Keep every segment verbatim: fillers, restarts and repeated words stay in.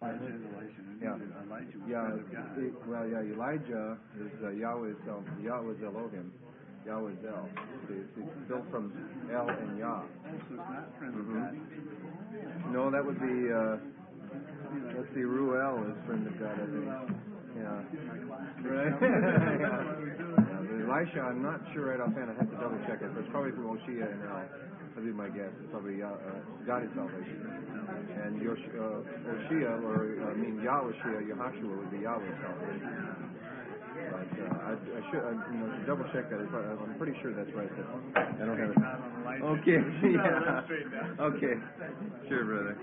Yeah. Yeah. It, well, yeah. Elijah is uh, Yahweh's El, Yahweh's Elohim. Yahweh's El. It's, it's built from El and Yah. Oh, so it's not friend of Mhm. God. No, that would be. Uh, let's see. Ruel is friend of God, I think. Yeah. Right. Yeah. Elisha, I'm not sure right offhand. I have to double check it. But it's probably from Oshia and El. That'd be my guess. It's probably uh, uh, God is salvation. And Yosh, uh, Oshia, or uh, I mean Yahushua, Yahashua would be Yahweh's salvation. But uh, I, I should, I, you know, to double check that. I'm pretty sure that's right. But I don't have it. Okay. Yeah. Okay. Sure, brother.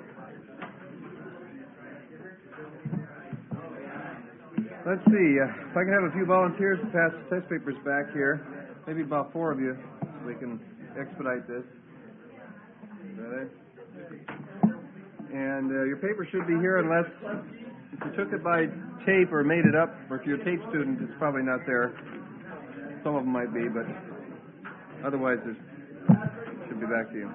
Let's see. Uh, if I can have a few volunteers to pass the test papers back here, maybe about four of you, so we can expedite this. Ready? And uh, your paper should be here unless if you took it by tape or made it up, or if you're a tape student, it's probably not there. Some of them might be, but otherwise it should be back to you.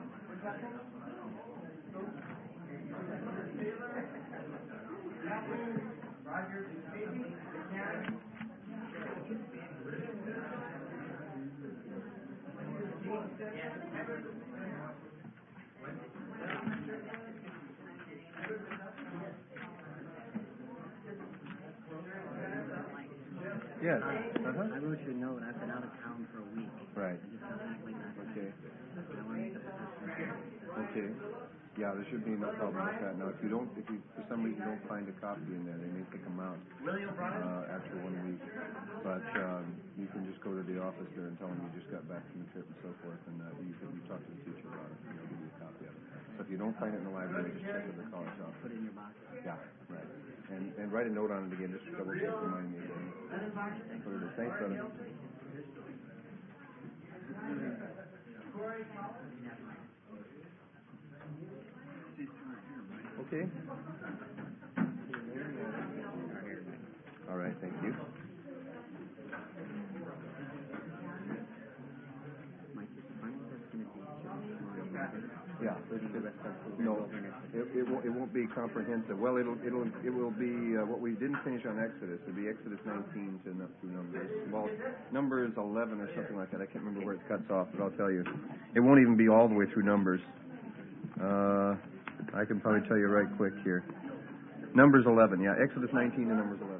Yes. Uh-huh. I wrote you a note. I've been out of town for a week. Right. I just got back like last night. Okay. I want to get the test. Okay. Yeah, there should be no problem with that. Now, if you don't, if you for some reason don't find a copy in there, they may take them out uh, after one week. But um, you can just go to the office there and tell them you just got back from the trip and so forth, and uh, you can you talk to the teacher about it, and they'll give you a copy of it. So if you don't find it in the library, just check with the college office. Put it in your box. Yeah, right. And and write a note on it again, just double check, remind me again. What it is. Thanks, brother. Okay. All right, thank you. Yeah. No, it, it won't. It won't be comprehensive. Well, it'll it'll it will be uh, what we didn't finish on Exodus. It'll be Exodus nineteen to up through Numbers. Well, Numbers eleven or something like that. I can't remember where it cuts off, but I'll tell you, it won't even be all the way through Numbers. Uh, I can probably tell you right quick here. Numbers eleven. Yeah, Exodus nineteen to Numbers eleven.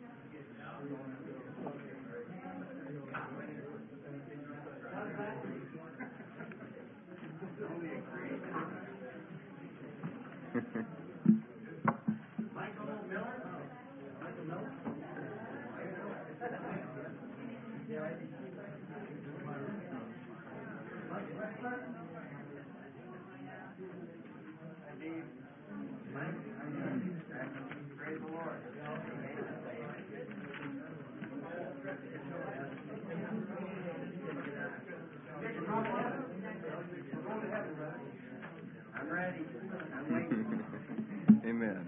I'm ready. I'm waiting. Amen.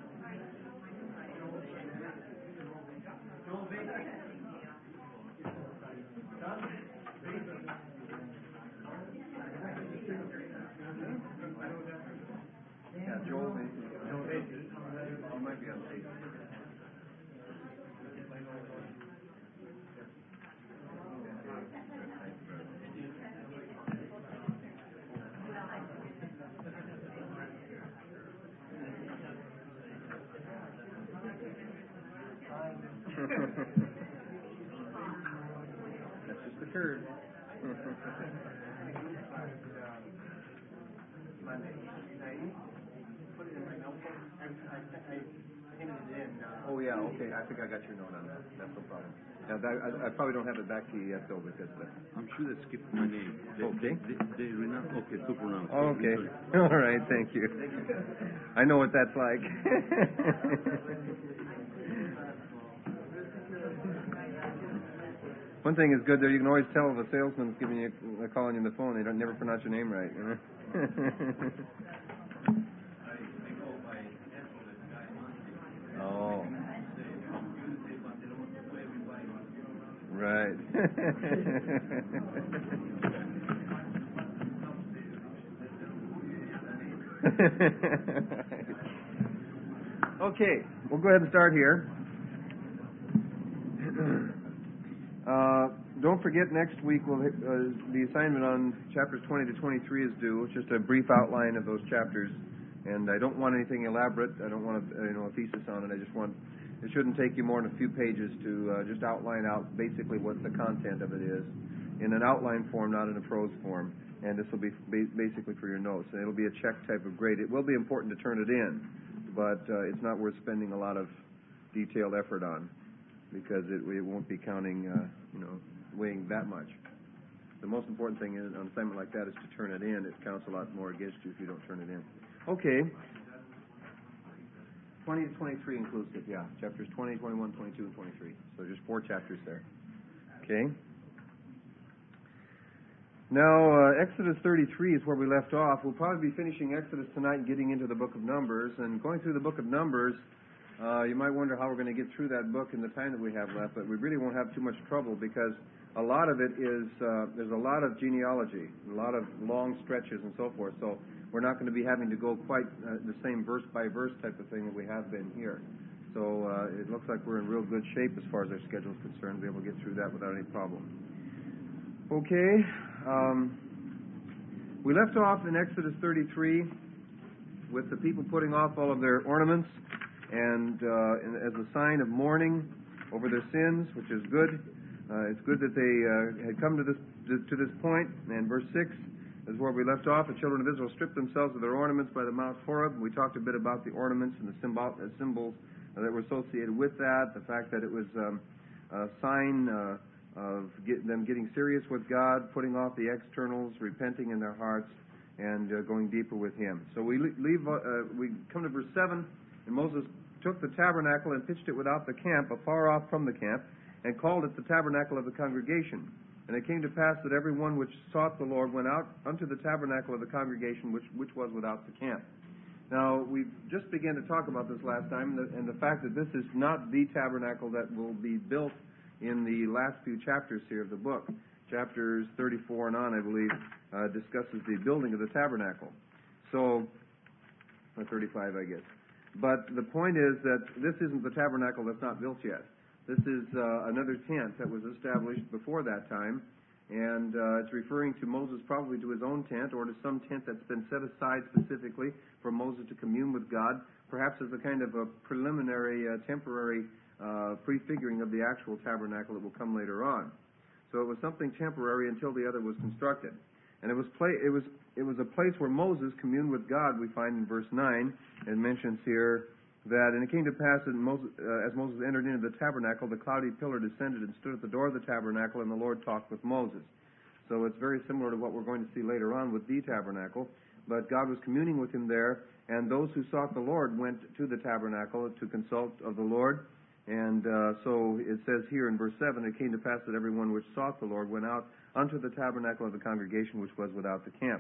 Yeah, Joel Macy. Joel Macy. You might be on tape. That just occurred. Oh yeah, okay. I think I got your note on that. That's no problem. Now that, I, I probably don't have it back to you yet though, because the... I'm sure they skipped my name. They, Okay. They, they, they not okay to pronounce. Okay. All right. Thank you. I know what that's like. One thing is good there. You can always tell if a salesman's giving you a calling you on the phone. They don't never pronounce your name right. You know? Oh. Right. Okay, we'll go ahead and start here. Uh, don't forget, next week we'll, uh, the assignment on chapters twenty to twenty-three is due. It's just a brief outline of those chapters, and I don't want anything elaborate. I don't want a, you know, a thesis on it. I just want, it shouldn't take you more than a few pages to uh, just outline out basically what the content of it is in an outline form, not in a prose form. And this will be ba- basically for your notes. And it'll be a check type of grade. It will be important to turn it in, but uh, it's not worth spending a lot of detailed effort on, because it, it won't be counting, uh, you know, weighing that much. The most important thing is, on an assignment like that is to turn it in. It counts a lot more against you if you don't turn it in. Okay. twenty to twenty-three inclusive, yeah. Chapters twenty, twenty-one, twenty-two, and twenty-three. So just four chapters there. Okay. Now, uh, Exodus thirty-three is where we left off. We'll probably be finishing Exodus tonight and getting into the book of Numbers. And going through the book of Numbers, Uh, you might wonder how we're going to get through that book in the time that we have left, but we really won't have too much trouble, because a lot of it is, uh, there's a lot of genealogy, a lot of long stretches and so forth, so we're not going to be having to go quite uh, the same verse-by-verse type of thing that we have been here. So uh, it looks like we're in real good shape as far as our schedule is concerned, to be able to get through that without any problem. Okay, um, we left off in Exodus thirty-three with the people putting off all of their ornaments, and uh, as a sign of mourning over their sins, which is good. Uh, it's good that they uh, had come to this to this point. And verse six is where we left off. The children of Israel stripped themselves of their ornaments by the Mount Horeb. We talked a bit about the ornaments and the symbol, uh, symbols uh, that were associated with that, the fact that it was um, a sign uh, of get, them getting serious with God, putting off the externals, repenting in their hearts, and uh, going deeper with Him. So we leave. Uh, we come to verse seven, and Moses took the tabernacle and pitched it without the camp, afar off from the camp, and called it the tabernacle of the congregation. And it came to pass that every one which sought the Lord went out unto the tabernacle of the congregation, which which was without the camp. Now, we just began to talk about this last time, and the, and the fact that this is not the tabernacle that will be built in the last few chapters here of the book. Chapters thirty-four and on, I believe, uh, discusses the building of the tabernacle. So, or thirty-five, I guess. But the point is that this isn't the tabernacle that's not built yet. This is uh, another tent that was established before that time, and uh, it's referring to Moses probably to his own tent, or to some tent that's been set aside specifically for Moses to commune with God, perhaps as a kind of a preliminary, uh, temporary uh, prefiguring of the actual tabernacle that will come later on. So it was something temporary until the other was constructed. And it was pla- it was it was a place where Moses communed with God. We find in verse nine, it mentions here that, and it came to pass that Moses, uh, as Moses entered into the tabernacle, the cloudy pillar descended and stood at the door of the tabernacle, and the Lord talked with Moses. So it's very similar to what we're going to see later on with the tabernacle. But God was communing with him there, and those who sought the Lord went to the tabernacle to consult of the Lord. And uh, so it says here in verse seven, it came to pass that everyone which sought the Lord went out unto the tabernacle of the congregation, which was without the camp.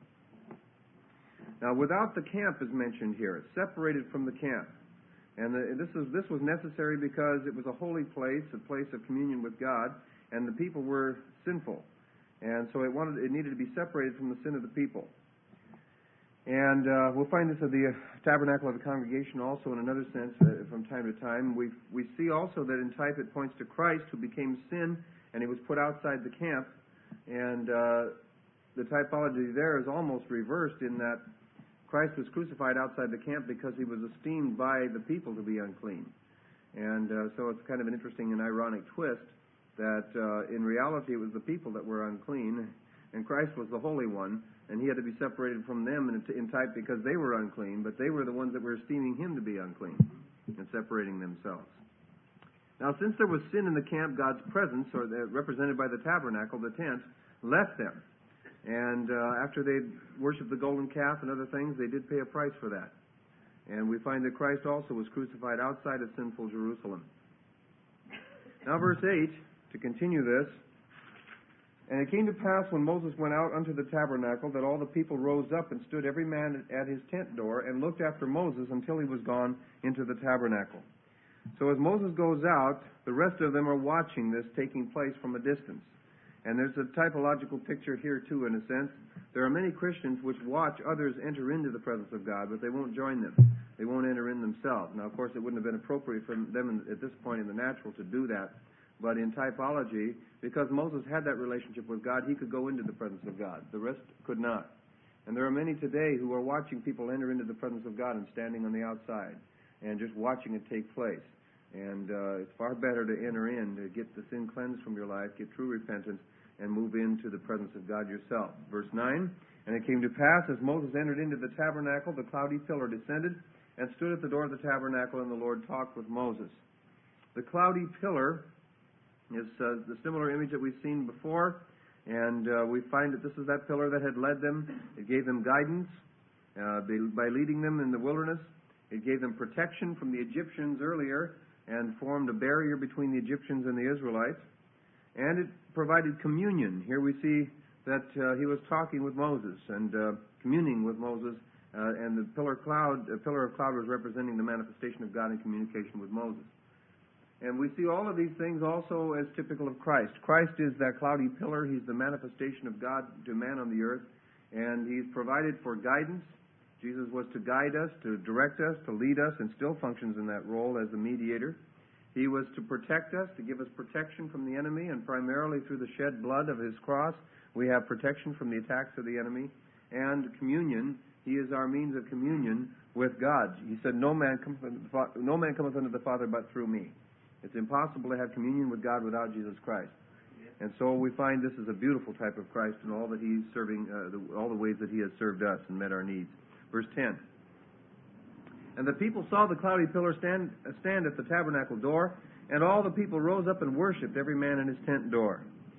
Now, without the camp is mentioned here. It's separated from the camp. And the, this, is, this was necessary because it was a holy place, a place of communion with God, and the people were sinful. And so it, wanted, it needed to be separated from the sin of the people. And uh, we'll find this at the tabernacle of the congregation also in another sense uh, from time to time. We we see also that in type it points to Christ, who became sin, and he was put outside the camp. And uh, the typology there is almost reversed in that Christ was crucified outside the camp because he was esteemed by the people to be unclean. And uh, so it's kind of an interesting and ironic twist that uh, in reality it was the people that were unclean, and Christ was the Holy One, and he had to be separated from them in, in type because they were unclean, but they were the ones that were esteeming him to be unclean and separating themselves. Now, since there was sin in the camp, God's presence, or the, represented by the tabernacle, the tent, left them. And uh, after they worshipped the golden calf and other things, they did pay a price for that. And we find that Christ also was crucified outside of sinful Jerusalem. Now, verse eight, to continue this, and it came to pass when Moses went out unto the tabernacle that all the people rose up and stood every man at his tent door and looked after Moses until he was gone into the tabernacle. So as Moses goes out, the rest of them are watching this taking place from a distance. And there's a typological picture here, too, in a sense. There are many Christians which watch others enter into the presence of God, but they won't join them. They won't enter in themselves. Now, of course, it wouldn't have been appropriate for them in, at this point in the natural to do that. But in typology, because Moses had that relationship with God, he could go into the presence of God. The rest could not. And there are many today who are watching people enter into the presence of God and standing on the outside and just watching it take place. And uh, it's far better to enter in, to get the sin cleansed from your life, get true repentance, and move into the presence of God yourself. Verse nine, and it came to pass, as Moses entered into the tabernacle, the cloudy pillar descended and stood at the door of the tabernacle, and the Lord talked with Moses. The cloudy pillar is uh, the similar image that we've seen before, and uh, we find that this is that pillar that had led them. It gave them guidance uh, by leading them in the wilderness. It gave them protection from the Egyptians earlier and formed a barrier between the Egyptians and the Israelites. And it provided communion. Here we see that uh, he was talking with Moses and uh, communing with Moses, uh, and the pillar cloud, uh, pillar of cloud was representing the manifestation of God in communication with Moses. And we see all of these things also as typical of Christ. Christ is that cloudy pillar. He's the manifestation of God to man on the earth, and he's provided for guidance. Jesus was to guide us, to direct us, to lead us, and still functions in that role as a mediator. He was to protect us, to give us protection from the enemy, and primarily through the shed blood of his cross, we have protection from the attacks of the enemy. And communion, he is our means of communion with God. He said, no man cometh unto the Fa- no man cometh unto the Father but through me. It's impossible to have communion with God without Jesus Christ. And so we find this is a beautiful type of Christ in all that he's serving, uh, the, all the ways that he has served us and met our needs. Verse ten. And the people saw the cloudy pillar stand, stand at the tabernacle door, and all the people rose up and worshipped, every man in his tent door.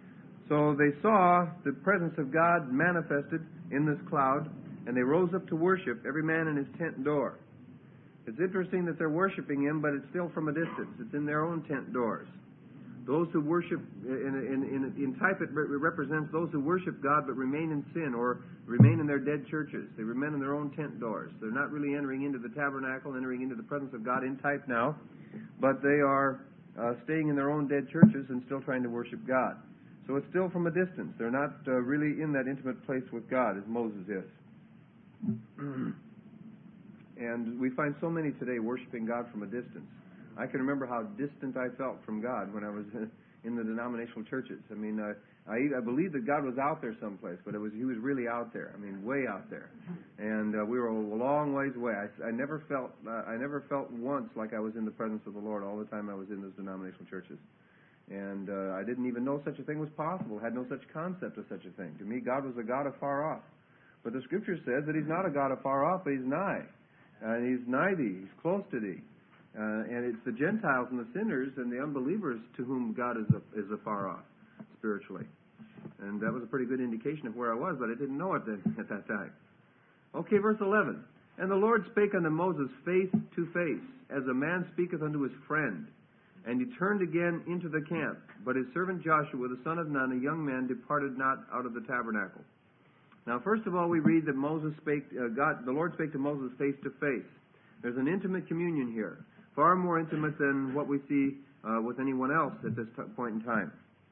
So they saw the presence of God manifested in this cloud, and they rose up to worship, every man in his tent door. It's interesting that they're worshiping him, but it's still from a distance. It's in their own tent doors. Those who worship, in, in, in, in type it represents those who worship God but remain in sin or remain in their dead churches. They remain in their own tent doors. They're not really entering into the tabernacle, entering into the presence of God in type now, but they are uh, staying in their own dead churches and still trying to worship God. So it's still from a distance. They're not uh, really in that intimate place with God as Moses is. And we find so many today worshiping God from a distance. I can remember how distant I felt from God when I was in the denominational churches. I mean, uh, I, I believed that God was out there someplace, but it was He was really out there. I mean, way out there, and uh, we were a long ways away. I, I never felt uh, I never felt once like I was in the presence of the Lord all the time I was in those denominational churches, and uh, I didn't even know such a thing was possible. Had no such concept of such a thing. To me, God was a God afar off. But the Scripture says that He's not a God afar off, but He's nigh, and He's nigh thee. He's close to thee. Uh, and it's the Gentiles and the sinners and the unbelievers to whom God is a, is afar off, spiritually. And that was a pretty good indication of where I was, but I didn't know it then, at that time. Okay, verse eleven. And the Lord spake unto Moses face to face, as a man speaketh unto his friend. And he turned again into the camp. But his servant Joshua, the son of Nun, a young man, departed not out of the tabernacle. Now, first of all, we read that Moses spake, uh, God, the Lord spake to Moses face to face. There's an intimate communion here. Far more intimate than what we see uh, with anyone else at this t- point in time.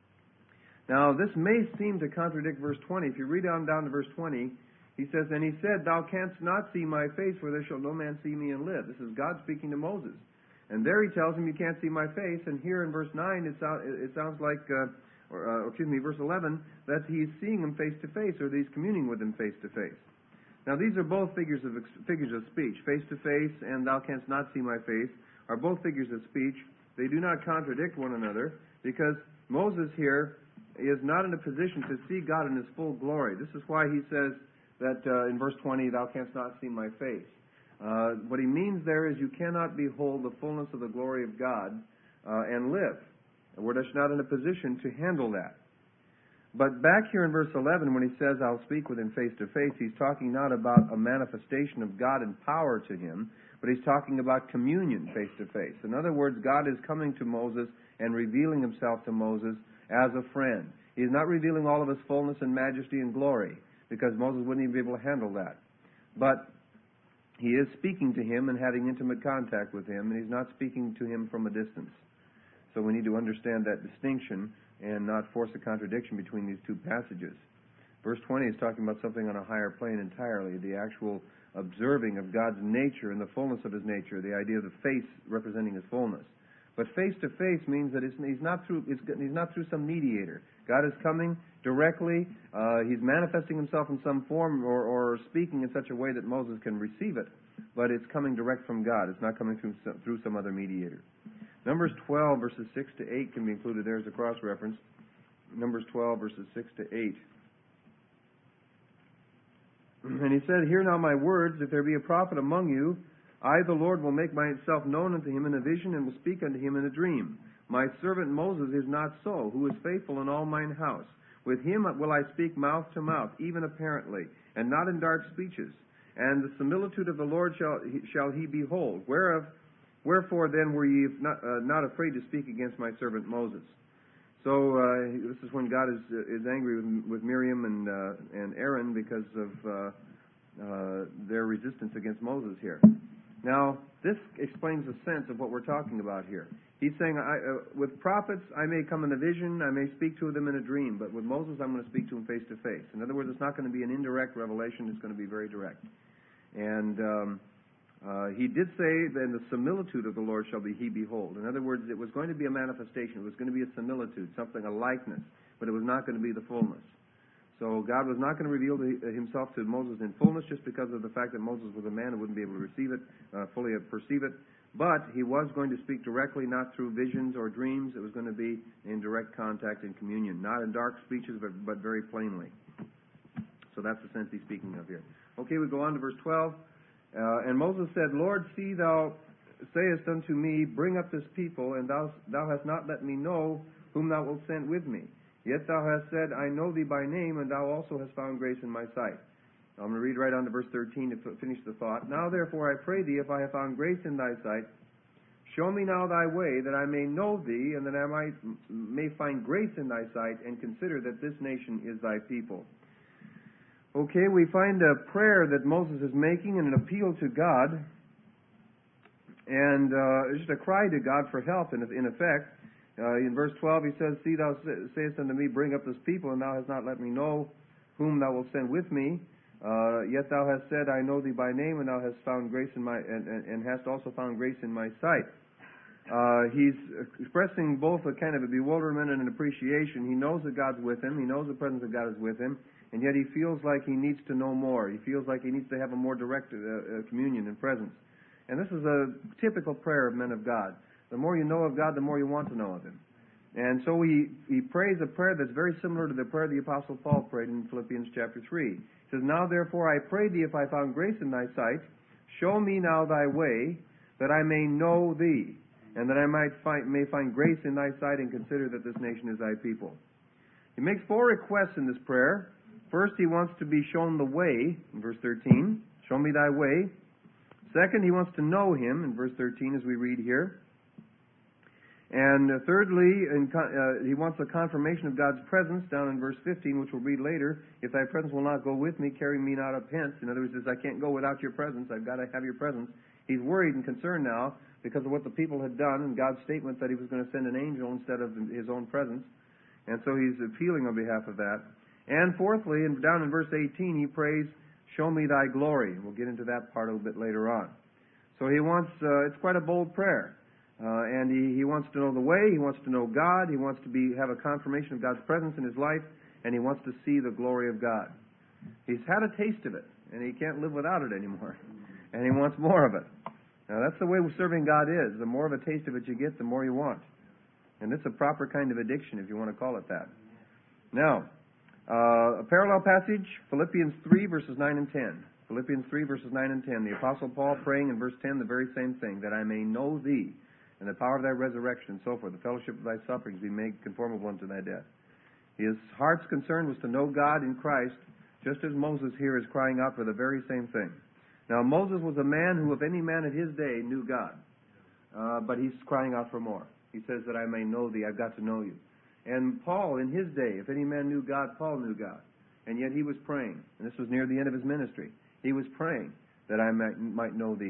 Now, this may seem to contradict verse twenty. If you read on down to verse twenty, he says, And he said, Thou canst not see my face, for there shall no man see me and live. This is God speaking to Moses. And there he tells him, You can't see my face. And here in verse nine, it, so- it sounds like, uh, or uh, excuse me, verse eleven, that he's seeing him face to face, or that he's communing with him face to face. Now, these are both figures of figures of speech. Face to face and Thou canst not see my face are both figures of speech. They do not contradict one another, because Moses here is not in a position to see God in His full glory. This is why he says that uh, in verse twenty, Thou canst not see my face. Uh, what he means there is you cannot behold the fullness of the glory of God uh, and live. We're just not in a position to handle that. But back here in verse eleven, when he says, I'll speak with him face to face, he's talking not about a manifestation of God in power to him, but he's talking about communion face to face. In other words, God is coming to Moses and revealing himself to Moses as a friend. He's not revealing all of his fullness and majesty and glory, because Moses wouldn't even be able to handle that. But he is speaking to him and having intimate contact with him, and he's not speaking to him from a distance. So we need to understand that distinction and not force a contradiction between these two passages. Verse twenty is talking about something on a higher plane entirely, the actual observing of God's nature and the fullness of His nature, the idea of the face representing His fullness. But face-to-face means that it's, he's, not through, it's, he's not through some mediator. God is coming directly. Uh, he's manifesting Himself in some form or, or speaking in such a way that Moses can receive it. But it's coming direct from God. It's not coming through some, through some other mediator. Numbers twelve, verses six to eight can be included there as a cross-reference. Numbers twelve, verses six to eight. And he said, Hear now my words, if there be a prophet among you, I, the Lord, will make myself known unto him in a vision, and will speak unto him in a dream. My servant Moses is not so, who is faithful in all mine house. With him will I speak mouth to mouth, even apparently, and not in dark speeches. And the similitude of the Lord shall, shall he behold. Whereof, wherefore then were ye not, uh, not afraid to speak against my servant Moses? So uh, this is when God is is angry with, with Miriam and uh, and Aaron because of uh, uh, their resistance against Moses here. Now, this explains the sense of what we're talking about here. He's saying, I, uh, with prophets, I may come in a vision, I may speak to them in a dream, but with Moses, I'm going to speak to him face to face. In other words, it's not going to be an indirect revelation, it's going to be very direct. And um, uh, he did say, then the similitude of the Lord shall be he behold. In other words, it was going to be a manifestation, it was going to be a similitude, something, a likeness, but it was not going to be the fullness. So God was not going to reveal to himself to Moses in fullness just because of the fact that Moses was a man who wouldn't be able to receive it, uh, fully perceive it. But he was going to speak directly, not through visions or dreams. It was going to be in direct contact and communion, not in dark speeches, but, but very plainly. So that's the sense he's speaking of here. Okay, we go on to verse twelve. Uh, and Moses said, Lord, see thou sayest unto me, bring up this people, and thou, thou hast not let me know whom thou wilt send with me. Yet thou hast said, I know thee by name, and thou also hast found grace in my sight. I'm going to read right on to verse thirteen to finish the thought. Now therefore I pray thee, if I have found grace in thy sight, show me now thy way, that I may know thee, and that I might may find grace in thy sight, and consider that this nation is thy people. Okay, we find a prayer that Moses is making and an appeal to God, and uh, just a cry to God for help, in, in effect. Uh, in verse twelve, he says, See, thou sayest unto me, bring up this people, and thou hast not let me know whom thou wilt send with me. Uh, yet thou hast said, I know thee by name, and thou hast found grace in my, and, and, and hast also found grace in my sight. Uh, he's expressing both a kind of a bewilderment and an appreciation. He knows that God's with him. He knows the presence of God is with him, and yet he feels like he needs to know more. He feels like he needs to have a more direct uh, uh, communion and presence. And this is a typical prayer of men of God. The more you know of God, the more you want to know of Him. And so he, he prays a prayer that's very similar to the prayer the Apostle Paul prayed in Philippians chapter three. He says, Now therefore I pray thee, if I found grace in thy sight, show me now thy way, that I may know thee, and that I might find, may find grace in thy sight, and consider that this nation is thy people. He makes four requests in this prayer. First, he wants to be shown the way, in verse thirteen. Show me thy way. Second, he wants to know him, in verse thirteen, as we read here. And uh, thirdly, in con- uh, he wants a confirmation of God's presence, down in verse fifteen, which we'll read later. If thy presence will not go with me, carry me not up hence. In other words, he says, I can't go without your presence. I've got to have your presence. He's worried and concerned now because of what the people had done and God's statement that he was going to send an angel instead of his own presence. And so he's appealing on behalf of that. And fourthly, and down in verse eighteen, he prays, show me thy glory. We'll get into that part a little bit later on. So he wants, uh, it's quite a bold prayer. Uh, and he, he wants to know the way, he wants to know God, he wants to be have a confirmation of God's presence in his life, and he wants to see the glory of God. He's had a taste of it, and he can't live without it anymore. And he wants more of it. Now that's the way serving God is. The more of a taste of it you get, the more you want. And it's a proper kind of addiction, if you want to call it that. Now, uh, a parallel passage, Philippians three, verses nine and ten. Philippians three, verses nine and ten. The Apostle Paul praying in verse ten the very same thing, that I may know thee, and the power of thy resurrection, and so forth, the fellowship of thy sufferings, be made conformable unto thy death. His heart's concern was to know God in Christ, just as Moses here is crying out for the very same thing. Now, Moses was a man who, if any man of his day, knew God. Uh, but he's crying out for more. He says that I may know thee, I've got to know you. And Paul, in his day, if any man knew God, Paul knew God. And yet he was praying, and this was near the end of his ministry. He was praying that I might, might know thee.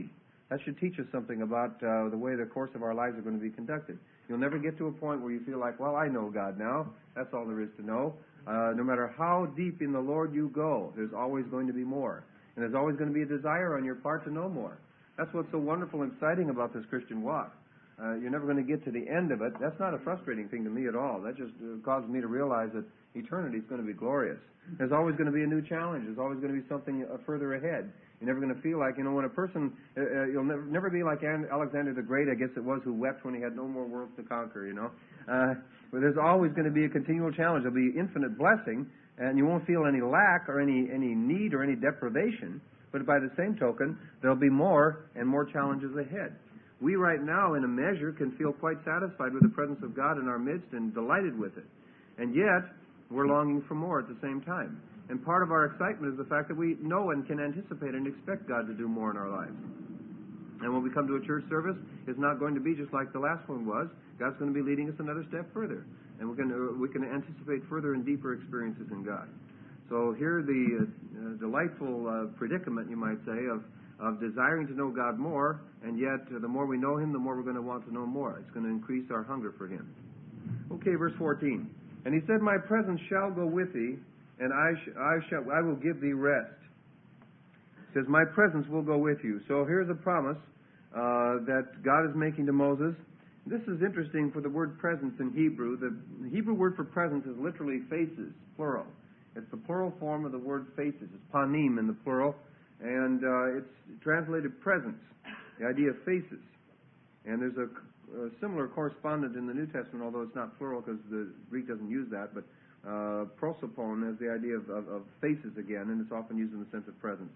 That should teach us something about uh, the way the course of our lives are going to be conducted. You'll never get to a point where you feel like, well, I know God now. That's all there is to know. Uh, no matter how deep in the Lord you go, there's always going to be more. And there's always going to be a desire on your part to know more. That's what's so wonderful and exciting about this Christian walk. Uh, you're never going to get to the end of it. That's not a frustrating thing to me at all. That just uh, causes me to realize that eternity is going to be glorious. There's always going to be a new challenge. There's always going to be something uh, further ahead. You're never going to feel like, you know, when a person, uh, uh, you'll never, never be like Alexander the Great, I guess it was, who wept when he had no more worlds to conquer, you know. Uh, but there's always going to be a continual challenge. There'll be infinite blessing, and you won't feel any lack or any, any need or any deprivation. But by the same token, there'll be more and more challenges ahead. We right now, in a measure, can feel quite satisfied with the presence of God in our midst and delighted with it. And yet, we're longing for more at the same time. And part of our excitement is the fact that we know and can anticipate and expect God to do more in our lives. And when we come to a church service, it's not going to be just like the last one was. God's going to be leading us another step further. And we can, uh, we can anticipate further and deeper experiences in God. So here the uh, delightful uh, predicament, you might say, of of desiring to know God more, and yet uh, the more we know Him, the more we're going to want to know more. It's going to increase our hunger for Him. Okay, verse fourteen. And He said, "My presence shall go with thee, and I, sh- I shall, I will give thee rest." It says, "My presence will go with you." So here's a promise uh, that God is making to Moses. This is interesting for the word presence in Hebrew. The Hebrew word for presence is literally faces, plural. It's the plural form of the word faces. It's panim in the plural. And uh, it's translated presence, the idea of faces. And there's a, a similar correspondent in the New Testament, although it's not plural because the Greek doesn't use that, but uh, prosopon has the idea of, of, of faces again, and it's often used in the sense of presence.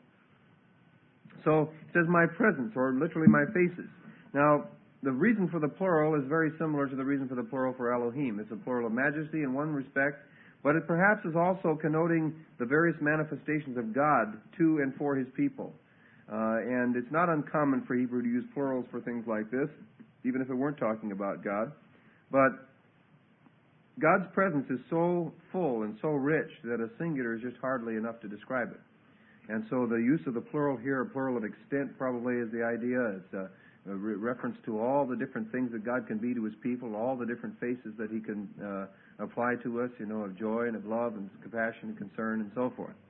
So it says my presence, or literally my faces. Now, the reason for the plural is very similar to the reason for the plural for Elohim. It's a plural of majesty in one respect, but it perhaps is also connoting the various manifestations of God to and for His people. Uh, and it's not uncommon for Hebrew to use plurals for things like this, even if it weren't talking about God. But God's presence is so full and so rich that a singular is just hardly enough to describe it. And so the use of the plural here, a plural of extent, probably is the idea. It's a, a re- reference to all the different things that God can be to His people, all the different faces that He can uh, apply to us, you know, of joy and of love and compassion and concern and so forth.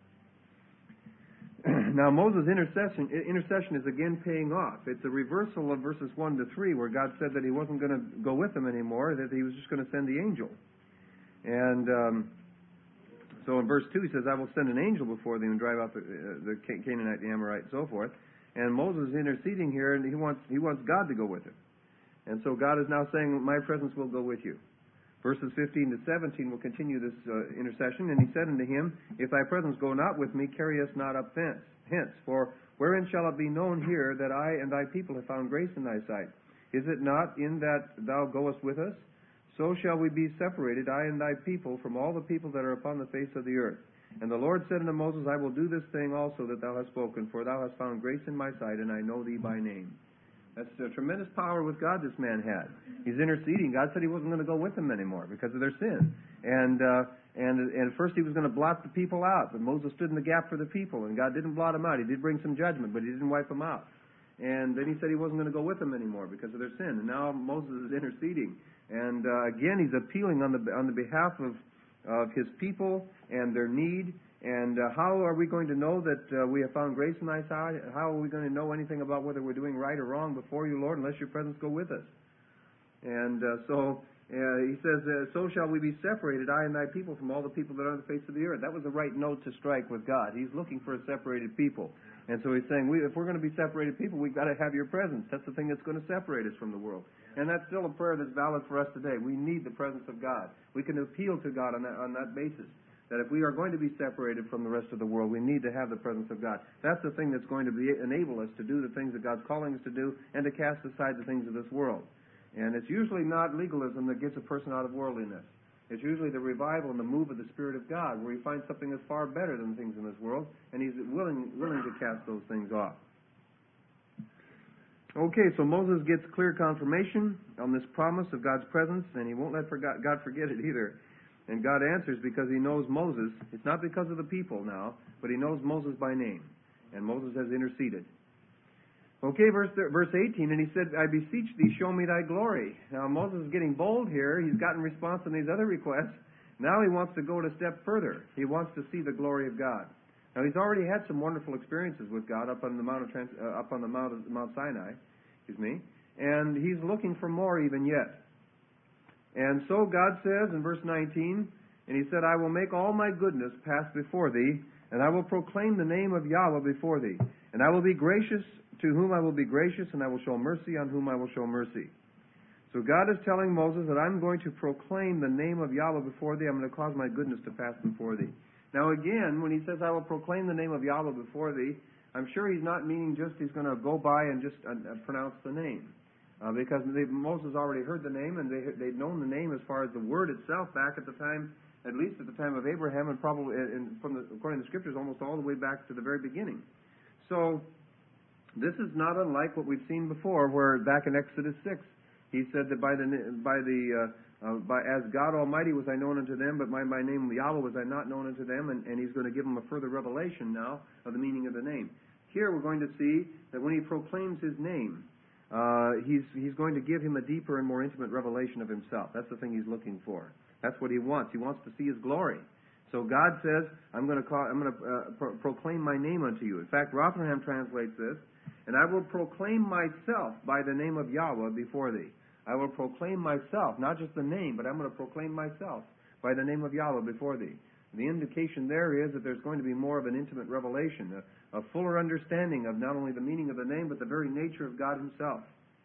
Now, Moses' intercession, intercession is again paying off. It's a reversal of verses one to three, where God said that He wasn't going to go with them anymore, that He was just going to send the angel. And um, so in verse two, He says, "I will send an angel before them and drive out the, uh, the Canaanite, the Amorite, and so forth." And Moses is interceding here, and he wants he wants God to go with him. And so God is now saying, "My presence will go with you." Verses fifteen to seventeen will continue this uh, intercession. "And he said unto him, If thy presence go not with me, carry us not up thence. Hence, for wherein shall it be known here that I and thy people have found grace in thy sight? Is it not in that thou goest with us? So shall we be separated, I and thy people, from all the people that are upon the face of the earth. And the Lord said unto Moses, I will do this thing also that thou hast spoken, for thou hast found grace in my sight, and I know thee by name." That's a tremendous power with God this man had. He's interceding. God said He wasn't going to go with them anymore because of their sin. And uh, and, and at first He was going to blot the people out, but Moses stood in the gap for the people, and God didn't blot them out. He did bring some judgment, but He didn't wipe them out. And then He said He wasn't going to go with them anymore because of their sin. And now Moses is interceding. And uh, again, he's appealing on the on the behalf of, of his people and their need. And uh, how are we going to know that uh, we have found grace in thy sight? How are we going to know anything about whether we're doing right or wrong before you, Lord, unless your presence go with us? And uh, so uh, he says, uh, so shall we be separated, I and thy people, from all the people that are on the face of the earth. That was the right note to strike with God. He's looking for a separated people. And so he's saying, we, if we're going to be separated people, we've got to have your presence. That's the thing that's going to separate us from the world. And that's still a prayer that's valid for us today. We need the presence of God. We can appeal to God on that, on that basis. That if we are going to be separated from the rest of the world, we need to have the presence of God. That's the thing that's going to be, enable us to do the things that God's calling us to do and to cast aside the things of this world. And it's usually not legalism that gets a person out of worldliness. It's usually the revival and the move of the Spirit of God, where he finds something that's far better than things in this world, and he's willing, willing to cast those things off. Okay, so Moses gets clear confirmation on this promise of God's presence, and he won't let God forget it either. And God answers because he knows Moses. It's not because of the people now, but he knows Moses by name. And Moses has interceded. Okay, verse verse eighteen, and he said, I beseech thee, show me thy glory. Now, Moses is getting bold here. He's gotten response on these other requests. Now he wants to go a step further. He wants to see the glory of God. Now, he's already had some wonderful experiences with God up on the Mount of Trans, uh, up on the Mount of Mount Sinai, excuse me, and he's looking for more even yet. And so God says in verse nineteen, and he said, I will make all my goodness pass before thee, and I will proclaim the name of Yahweh before thee. And I will be gracious to whom I will be gracious, and I will show mercy on whom I will show mercy. So God is telling Moses that I'm going to proclaim the name of Yahweh before thee. I'm going to cause my goodness to pass before thee. Now again, when he says I will proclaim the name of Yahweh before thee, I'm sure he's not meaning just he's going to go by and just uh, pronounce the name. Uh, because they, Moses already heard the name, and they, they'd known the name as far as the word itself back at the time, at least at the time of Abraham, and probably, and from the, according to the Scriptures, almost all the way back to the very beginning. So this is not unlike what we've seen before, where back in Exodus six, he said that by the by the uh, uh, by as God Almighty was I known unto them, but by my name Yahweh was I not known unto them, and, and he's going to give them a further revelation now of the meaning of the name. Here we're going to see that when he proclaims his name, uh, he's he's going to give him a deeper and more intimate revelation of himself. That's the thing he's looking for. That's what he wants. He wants to see his glory. So God says, I'm going to call, I'm going to uh, pro- proclaim my name unto you. In fact, Rotherham translates this, and I will proclaim myself by the name of Yahweh before thee. I will proclaim myself, not just the name, but I'm going to proclaim myself by the name of Yahweh before thee. The indication there is that there's going to be more of an intimate revelation, a, a fuller understanding of not only the meaning of the name, but the very nature of God himself.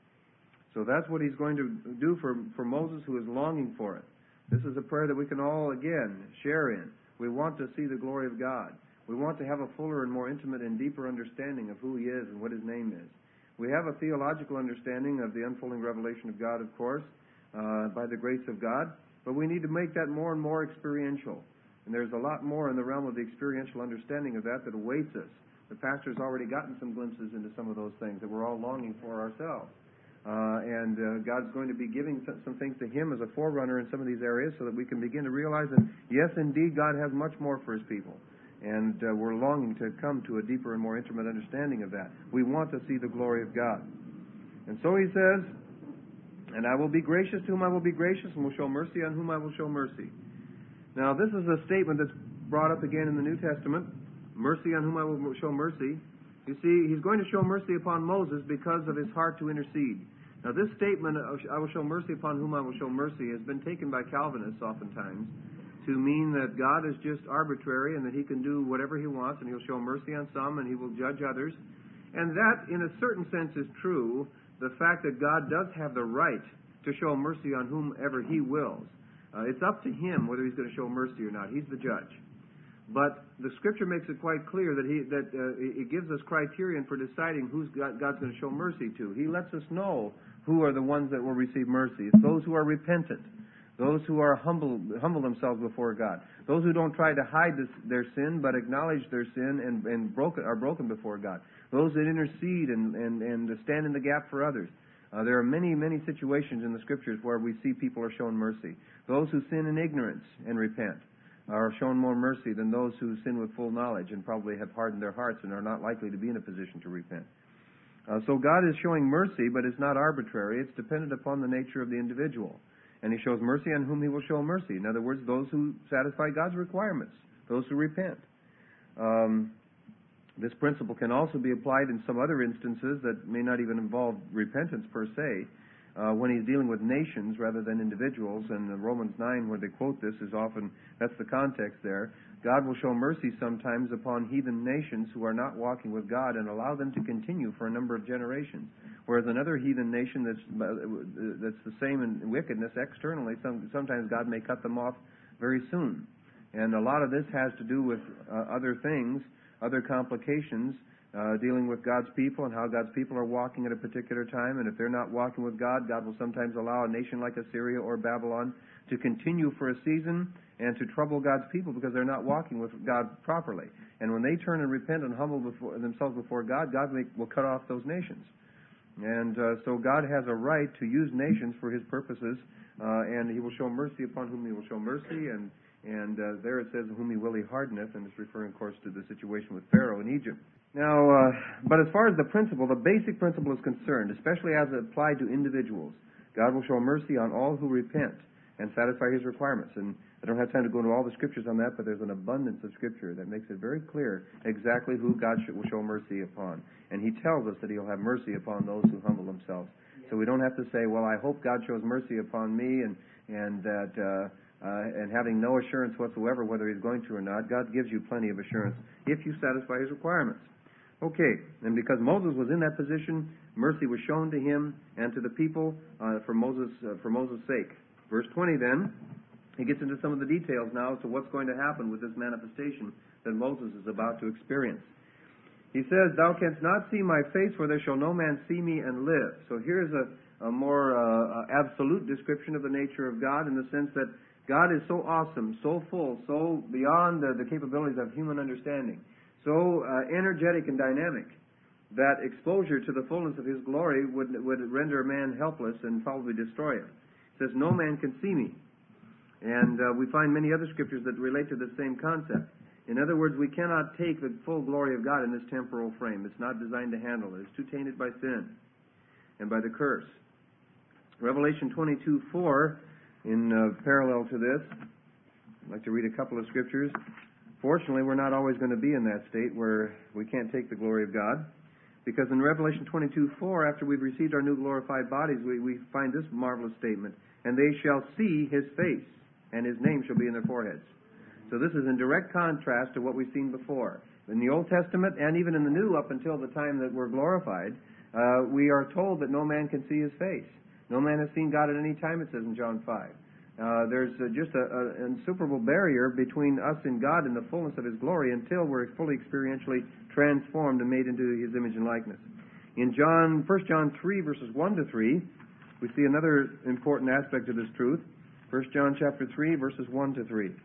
So that's what he's going to do for, for Moses, who is longing for it. This is a prayer that we can all, again, share in. We want to see the glory of God. We want to have a fuller and more intimate and deeper understanding of who he is and what his name is. We have a theological understanding of the unfolding revelation of God, of course, uh, by the grace of God, but we need to make that more and more experiential. And there's a lot more in the realm of the experiential understanding of that that awaits us. The pastor's already gotten some glimpses into some of those things that we're all longing for ourselves. Uh, and uh, God's going to be giving some, some things to him as a forerunner in some of these areas so that we can begin to realize that, yes, indeed, God has much more for his people. And uh, we're longing to come to a deeper and more intimate understanding of that. We want to see the glory of God. And so he says, and I will be gracious to whom I will be gracious, and will show mercy on whom I will show mercy. Now, this is a statement that's brought up again in the New Testament, mercy on whom I will show mercy. You see, he's going to show mercy upon Moses because of his heart to intercede. Now, this statement, I will show mercy upon whom I will show mercy, has been taken by Calvinists oftentimes to mean that God is just arbitrary and that he can do whatever he wants and he'll show mercy on some and he will judge others. And that, in a certain sense, is true, the fact that God does have the right to show mercy on whomever he wills. Uh, it's up to him whether he's going to show mercy or not. He's the judge. But the Scripture makes it quite clear that he that uh, it gives us criterion for deciding who's God, God's going to show mercy to. He lets us know who are the ones that will receive mercy. It's those who are repentant, those who are humble, humble themselves before God, those who don't try to hide this, their sin but acknowledge their sin and, and broken, are broken before God, those that intercede and, and, and stand in the gap for others. Uh, there are many, many situations in the Scriptures where we see people are shown mercy. Those who sin in ignorance and repent are shown more mercy than those who sin with full knowledge and probably have hardened their hearts and are not likely to be in a position to repent. Uh, so God is showing mercy, but it's not arbitrary. It's dependent upon the nature of the individual. And he shows mercy on whom he will show mercy. In other words, those who satisfy God's requirements, those who repent. Um, this principle can also be applied in some other instances that may not even involve repentance per se, Uh, when he's dealing with nations rather than individuals. And in Romans nine, where they quote this, is often, that's the context there. God will show mercy sometimes upon heathen nations who are not walking with God and allow them to continue for a number of generations. Whereas another heathen nation that's that's the same in wickedness externally, some, sometimes God may cut them off very soon. And a lot of this has to do with uh, other things, other complications, Uh, dealing with God's people and how God's people are walking at a particular time. And if they're not walking with God, God will sometimes allow a nation like Assyria or Babylon to continue for a season and to trouble God's people because they're not walking with God properly. And when they turn and repent and humble before, themselves before God, God will, will cut off those nations. And uh, so God has a right to use nations for his purposes, uh, and he will show mercy upon whom he will show mercy. And, and uh, there it says, whom he will he hardeneth, and it's referring, of course, to the situation with Pharaoh in Egypt. Now, uh, but as far as the principle, the basic principle is concerned, especially as applied to individuals, God will show mercy on all who repent and satisfy His requirements. And I don't have time to go into all the scriptures on that, but there's an abundance of scripture that makes it very clear exactly who God will show mercy upon. And He tells us that He'll have mercy upon those who humble themselves. So we don't have to say, well, I hope God shows mercy upon me, and and that uh, uh, and having no assurance whatsoever whether He's going to or not. God gives you plenty of assurance if you satisfy His requirements. Okay, and because Moses was in that position, mercy was shown to him and to the people uh, for Moses uh, for Moses' sake. Verse twenty then, he gets into some of the details now as to what's going to happen with this manifestation that Moses is about to experience. He says, "Thou canst not see my face, for there shall no man see me and live." So here's a, a more uh, absolute description of the nature of God, in the sense that God is so awesome, so full, so beyond the, the capabilities of human understanding, so uh, energetic and dynamic, that exposure to the fullness of His glory would would render a man helpless and probably destroy him. It says, "No man can see me." And uh, we find many other scriptures that relate to the same concept. In other words, we cannot take the full glory of God in this temporal frame. It's not designed to handle it. It's too tainted by sin and by the curse. Revelation twenty-two four, in uh, parallel to this, I'd like to read a couple of scriptures. Fortunately, we're not always going to be in that state where we can't take the glory of God, because in Revelation twenty-two four, after we've received our new glorified bodies, we, we find this marvelous statement, "And they shall see His face, and His name shall be in their foreheads." So this is in direct contrast to what we've seen before. In the Old Testament, and even in the New, up until the time that we're glorified, uh, we are told that no man can see His face. No man has seen God at any time, it says in John five. Uh, there's uh, just an insuperable barrier between us and God in the fullness of His glory until we're fully experientially transformed and made into His image and likeness. In John, First John three, verses one to three, we see another important aspect of this truth. First John chapter three, verses one to three.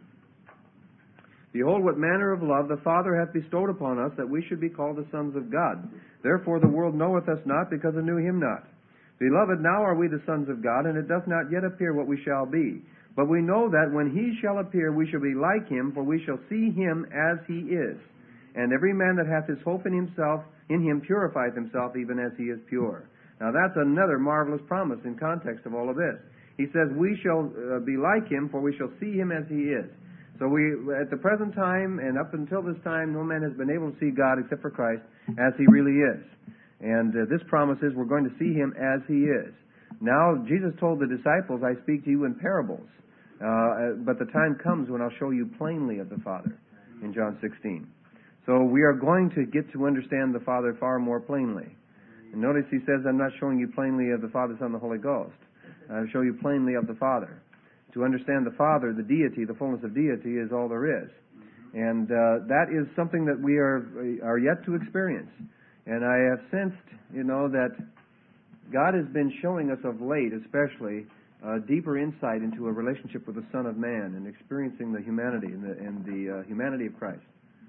"Behold, what manner of love the Father hath bestowed upon us, that we should be called the sons of God. Therefore the world knoweth us not, because it knew Him not. Beloved, now are we the sons of God, and it doth not yet appear what we shall be. But we know that when He shall appear, we shall be like Him, for we shall see Him as He is. And every man that hath his hope in himself, in Him purifieth himself, even as He is pure." Now that's another marvelous promise in context of all of this. He says, we shall uh, be like Him, for we shall see Him as He is. So we, at the present time, and up until this time, no man has been able to see God except for Christ as He really is. And uh, this promise is we're going to see Him as He is. Now, Jesus told the disciples, "I speak to you in parables, uh, but the time comes when I'll show you plainly of the Father," in John sixteen. So we are going to get to understand the Father far more plainly. And notice He says, "I'm not showing you plainly of the Father, Son, and the Holy Ghost. I'll show you plainly of the Father." To understand the Father, the deity, the fullness of deity, is all there is. And uh, that is something that we are are yet to experience. And I have sensed, you know, that God has been showing us of late, especially, uh, deeper insight into a relationship with the Son of Man and experiencing the humanity and the, and the uh, humanity of Christ.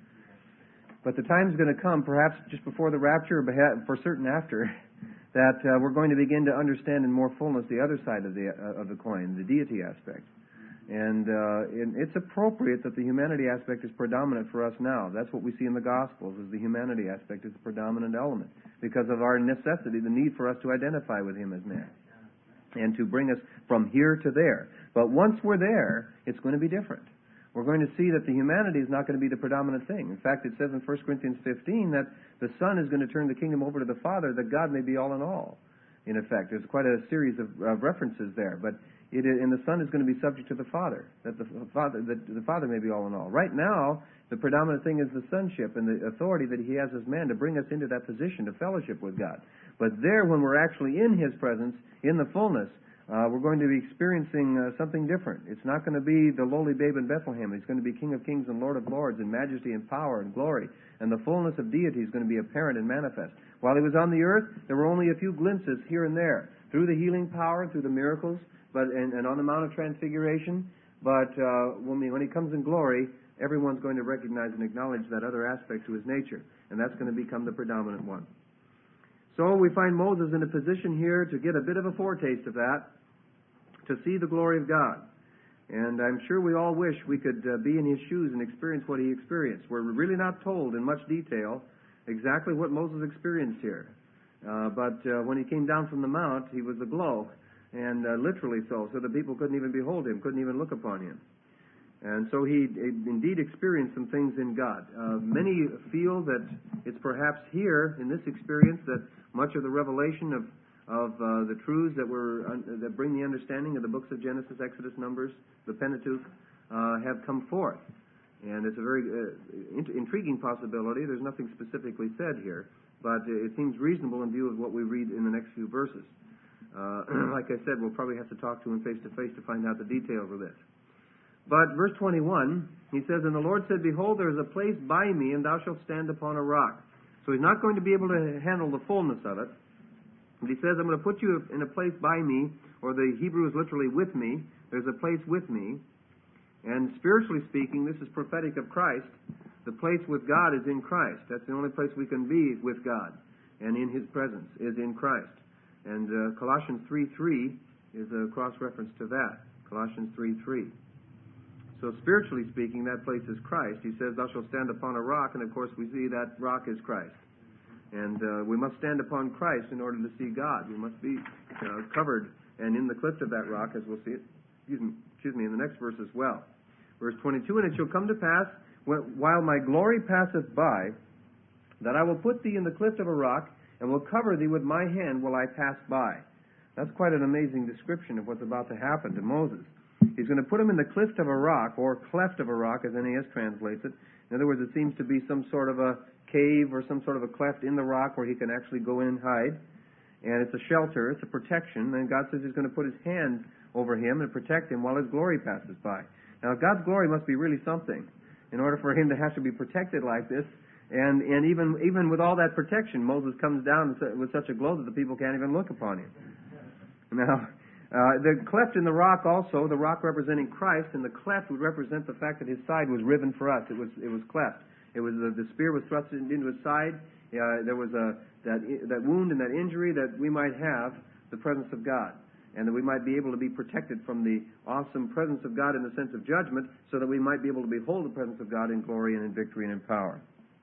But the time is going to come, perhaps just before the rapture, or for certain after, that uh, we're going to begin to understand in more fullness the other side of the uh, of the coin, the deity aspect. And, uh, and it's appropriate that the humanity aspect is predominant for us now. That's what we see in the Gospels, is the humanity aspect is the predominant element because of our necessity, the need for us to identify with Him as man and to bring us from here to there. But once we're there, it's going to be different. We're going to see that the humanity is not going to be the predominant thing. In fact, it says in First Corinthians fifteen that the Son is going to turn the kingdom over to the Father, that God may be all in all. In effect, there's quite a series of uh, references there, but it is, and the Son is going to be subject to the Father, that the Father, that the Father may be all in all. Right now, the predominant thing is the sonship and the authority that He has as man to bring us into that position to fellowship with God. But there, when we're actually in His presence, in the fullness, Uh, we're going to be experiencing uh, something different. It's not going to be the lowly babe in Bethlehem. He's going to be King of kings and Lord of lords in majesty and power and glory. And the fullness of deity is going to be apparent and manifest. While He was on the earth, there were only a few glimpses here and there through the healing power, through the miracles, but and, and on the Mount of Transfiguration. But uh, when, we, when He comes in glory, everyone's going to recognize and acknowledge that other aspect to His nature. And that's going to become the predominant one. So we find Moses in a position here to get a bit of a foretaste of that, to see the glory of God. And I'm sure we all wish we could uh, be in His shoes and experience what He experienced. We're really not told in much detail exactly what Moses experienced here. Uh, but uh, when he came down from the mount, he was aglow, and uh, literally so, so the people couldn't even behold him, couldn't even look upon him. And so he indeed experienced some things in God. Uh, many feel that it's perhaps here in this experience that much of the revelation of of uh, the truths that were uh, that bring the understanding of the books of Genesis, Exodus, Numbers, the Pentateuch, uh, have come forth. And it's a very uh, int- intriguing possibility. There's nothing specifically said here, but it seems reasonable in view of what we read in the next few verses. Uh, like I said, we'll probably have to talk to him face to face to find out the details of this. But verse twenty-one, he says, "And the Lord said, Behold, there is a place by me, and thou shalt stand upon a rock." So he's not going to be able to handle the fullness of it. But he says, "I'm going to put you in a place by me," or the Hebrew is literally with me. There's a place with me. And spiritually speaking, this is prophetic of Christ. The place with God is in Christ. That's the only place we can be with God and in His presence is in Christ. And uh, Colossians three three is a cross-reference to that. Colossians three three. So spiritually speaking, that place is Christ. He says, "Thou shalt stand upon a rock," and of course we see that rock is Christ. And uh, we must stand upon Christ in order to see God. We must be uh, covered and in the cleft of that rock, as we'll see it, excuse me, excuse me, in the next verse as well. Verse twenty-two, "And it shall come to pass, when, while my glory passeth by, that I will put thee in the cleft of a rock, and will cover thee with my hand while I pass by." That's quite an amazing description of what's about to happen to Moses. He's going to put him in the cleft of a rock, or cleft of a rock, as N A S translates it. In other words, it seems to be some sort of a cave or some sort of a cleft in the rock where he can actually go in and hide. And it's a shelter, it's a protection, and God says He's going to put His hand over him and protect him while His glory passes by. Now, God's glory must be really something in order for Him to have to be protected like this. And and even even with all that protection, Moses comes down with such a glow that the people can't even look upon him. Now, uh, the cleft in the rock also, the rock representing Christ, and the cleft would represent the fact that His side was riven for us. It was it was cleft. It was uh, the spear was thrust into His side. Uh, there was a that that wound and that injury that we might have the presence of God, and that we might be able to be protected from the awesome presence of God in the sense of judgment, so that we might be able to behold the presence of God in glory and in victory and in power.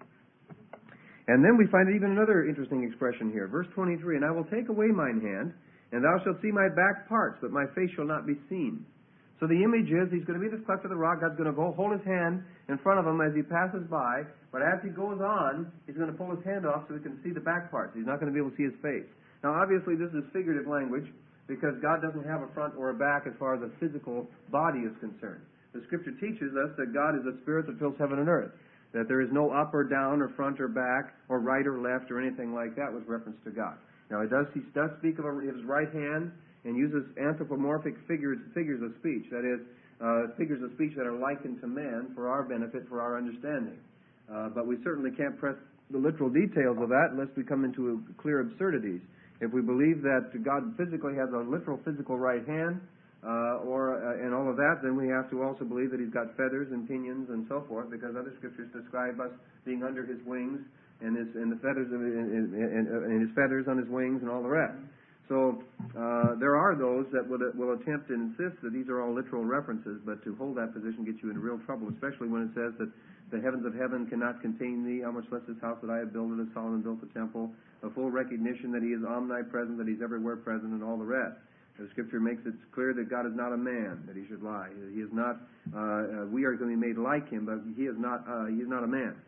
And then we find even another interesting expression here, verse twenty-three, "And I will take away mine hand, and thou shalt see my back parts, but my face shall not be seen." So the image is, he's going to be this cleft of the rock. God's going to go hold his hand in front of him as he passes by. But as he goes on, he's going to pull his hand off so he can see the back parts. He's not going to be able to see his face. Now, obviously, this is figurative language because God doesn't have a front or a back as far as a physical body is concerned. The Scripture teaches us that God is a spirit that fills heaven and earth, that there is no up or down or front or back or right or left or anything like that with reference to God. Now, he does, he does speak of his right hand and uses anthropomorphic figures, figures of speech, that is, uh, figures of speech that are likened to man for our benefit, for our understanding. Uh, but we certainly can't press the literal details of that unless we come into clear absurdities. If we believe that God physically has a literal physical right hand, uh, or uh, and all of that, then we have to also believe that He's got feathers and pinions and so forth, because other Scriptures describe us being under His wings and His and the feathers and, and, and, and His feathers on His wings and all the rest. So uh, there are those that will, will attempt to insist that these are all literal references, but to hold that position gets you into real trouble, especially when it says that the heavens of heaven cannot contain thee, how much less this house that I have builded as Solomon built the temple, a full recognition that He is omnipresent, that He's everywhere present, and all the rest. The Scripture makes it clear that God is not a man, that He should lie. He is not, uh, uh, we are going to be made like Him, but He is not, uh, He is not a man.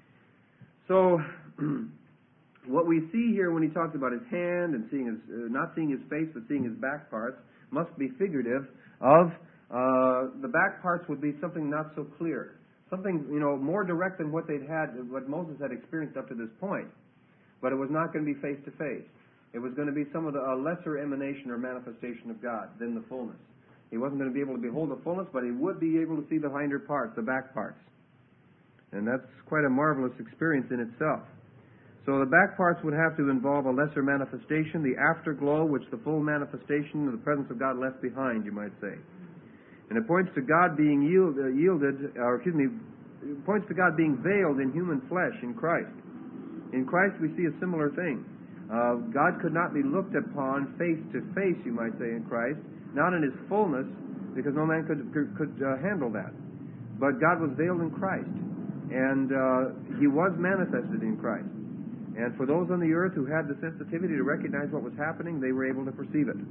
So, what we see here when he talks about his hand and seeing his, uh, not seeing his face but seeing his back parts must be figurative of uh, the back parts would be something not so clear, something you know more direct than what they'd had, what Moses had experienced up to this point. But it was not going to be face to face. It was going to be some of the a lesser emanation or manifestation of God than the fullness. He wasn't going to be able to behold the fullness, but he would be able to see the hinder parts, the back parts, and that's quite a marvelous experience in itself. So the back parts would have to involve a lesser manifestation, the afterglow, which the full manifestation of the presence of God left behind, you might say. And it points to God being yield, uh, yielded, or excuse me, it points to God being veiled in human flesh in Christ. In Christ we see a similar thing. Uh, God could not be looked upon face to face, you might say, in Christ, not in His fullness, because no man could could, could uh, handle that. But God was veiled in Christ, and uh, He was manifested in Christ. And for those on the earth who had the sensitivity to recognize what was happening, they were able to perceive it.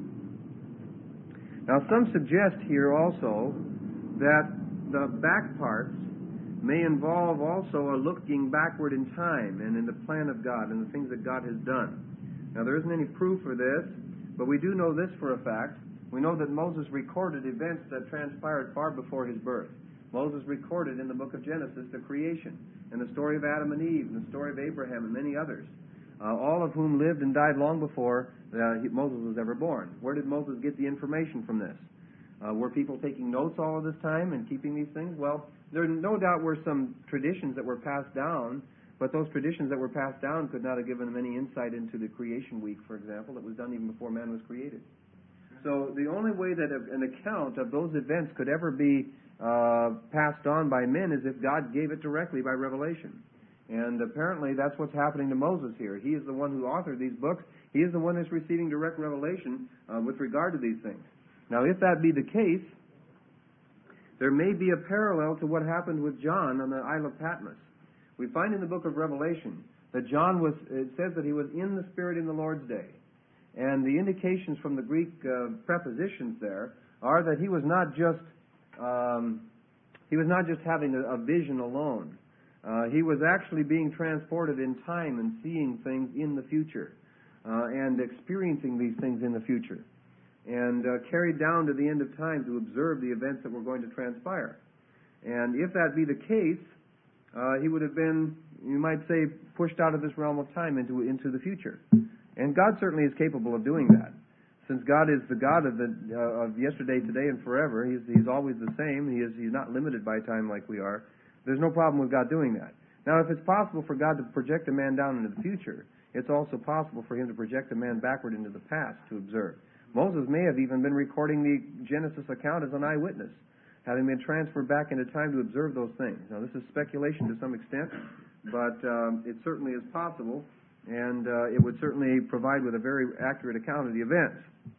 Now, some suggest here also that the back parts may involve also a looking backward in time and in the plan of God and the things that God has done. Now, there isn't any proof for this, but we do know this for a fact. We know that Moses recorded events that transpired far before his birth. Moses recorded in the book of Genesis the creation and the story of Adam and Eve and the story of Abraham and many others, uh, all of whom lived and died long before uh, he, Moses was ever born. Where did Moses get the information from this? Uh, were people taking notes all of this time and keeping these things? Well, there no doubt were some traditions that were passed down, but those traditions that were passed down could not have given them any insight into the creation week, for example, that was done even before man was created. So the only way that an account of those events could ever be uh, passed on by men is if God gave it directly by revelation. And apparently that's what's happening to Moses here. He is the one who authored these books. He is the one that's receiving direct revelation uh, with regard to these things. Now, if that be the case, there may be a parallel to what happened with John on the Isle of Patmos. We find in the book of Revelation that John was, it says that he was in the Spirit in the Lord's day. And the indications from the Greek uh, prepositions there are that he was not just um, he was not just having a, a vision alone. Uh, he was actually being transported in time and seeing things in the future uh, and experiencing these things in the future, and uh, carried down to the end of time to observe the events that were going to transpire. And if that be the case, uh, he would have been, you might say, pushed out of this realm of time into into the future. And God certainly is capable of doing that. Since God is the God of the uh, of yesterday, today, and forever, He's He's always the same. He is He's not limited by time like we are. There's no problem with God doing that. Now, if it's possible for God to project a man down into the future, it's also possible for Him to project a man backward into the past to observe. Moses may have even been recording the Genesis account as an eyewitness, having been transferred back into time to observe those things. Now, this is speculation to some extent, but um, it certainly is possible, and uh, it would certainly provide with a very accurate account of the events.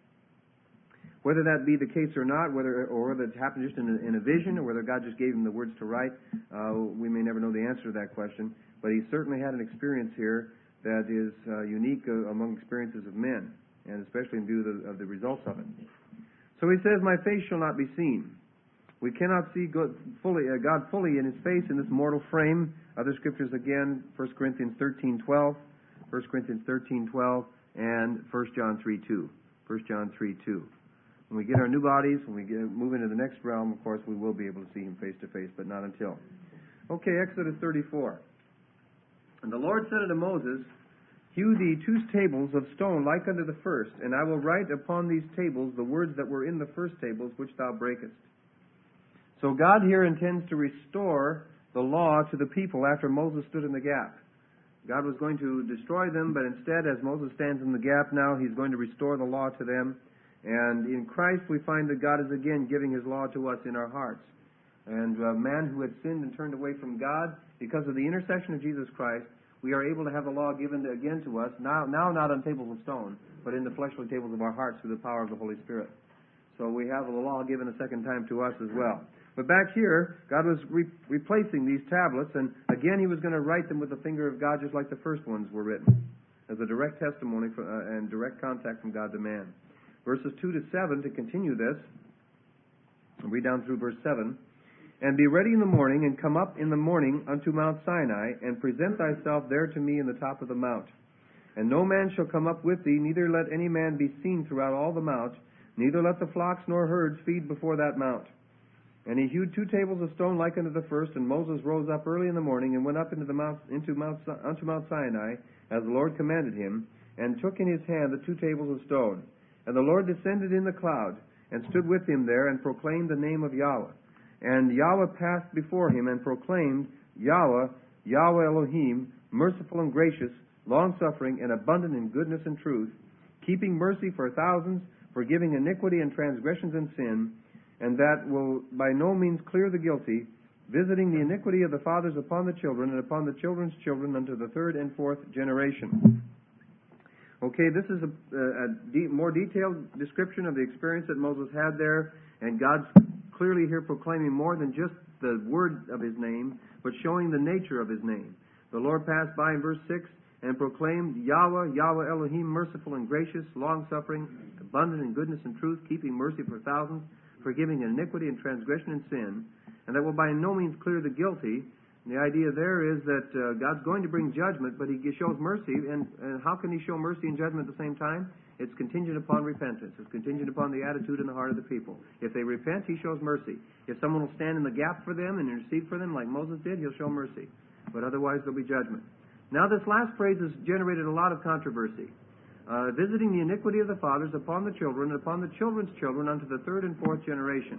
Whether that be the case or not, whether or whether it happened just in a, in a vision, or whether God just gave him the words to write, uh, we may never know the answer to that question. But he certainly had an experience here that is uh, unique uh, among experiences of men, and especially in view of the, of the results of it. So he says, "My face shall not be seen." We cannot see God fully, uh, God fully in His face in this mortal frame. Other scriptures again, First Corinthians thirteen twelve, First Corinthians thirteen twelve, and First John three two. First John three two. When we get our new bodies, when we get, move into the next realm, of course, we will be able to see Him face to face, but not until. Okay, Exodus thirty-four. "And the Lord said unto Moses, Hew thee two tables of stone like unto the first, and I will write upon these tables the words that were in the first tables, which thou breakest." So God here intends to restore the law to the people after Moses stood in the gap. God was going to destroy them, but instead, as Moses stands in the gap now, He's going to restore the law to them. And in Christ we find that God is again giving His law to us in our hearts. And a man who had sinned and turned away from God, because of the intercession of Jesus Christ, we are able to have the law given to, again to us, now, now not on tables of stone, but in the fleshly tables of our hearts through the power of the Holy Spirit. So we have the law given a second time to us as well. But back here, God was re- replacing these tablets, and again He was going to write them with the finger of God just like the first ones were written, as a direct testimony for, uh, and direct contact from God to man. Verses two to seven, to continue this, I'll read down through verse seven. "And be ready in the morning, and come up in the morning unto Mount Sinai, and present thyself there to me in the top of the mount. And no man shall come up with thee, neither let any man be seen throughout all the mount, neither let the flocks nor herds feed before that mount. And he hewed two tables of stone like unto the first, and Moses rose up early in the morning, and went up into the mount, into Mount, unto Mount Sinai, as the Lord commanded him, and took in his hand the two tables of stone. And the Lord descended in the cloud, and stood with him there, and proclaimed the name of Yahweh. And Yahweh passed before him, and proclaimed, Yahweh, Yahweh Elohim, merciful and gracious, long-suffering, and abundant in goodness and truth, keeping mercy for thousands, forgiving iniquity and transgressions and sin, and that will by no means clear the guilty, visiting the iniquity of the fathers upon the children, and upon the children's children unto the third and fourth generation." Okay, this is a, a de- more detailed description of the experience that Moses had there, and God's clearly here proclaiming more than just the word of His name, but showing the nature of His name. The Lord passed by in verse six, and proclaimed Yahweh, Yahweh Elohim, merciful and gracious, long-suffering, abundant in goodness and truth, keeping mercy for thousands, forgiving iniquity and transgression and sin, and that will by no means clear the guilty. And the idea there is that uh, God's going to bring judgment, but He shows mercy, and, and how can He show mercy and judgment at the same time? It's contingent upon repentance. It's contingent upon the attitude in the heart of the people. If they repent, He shows mercy. If someone will stand in the gap for them and intercede for them like Moses did, He'll show mercy. But otherwise, there'll be judgment. Now, this last phrase has generated a lot of controversy. Uh, visiting the iniquity of the fathers upon the children and upon the children's children unto the third and fourth generation.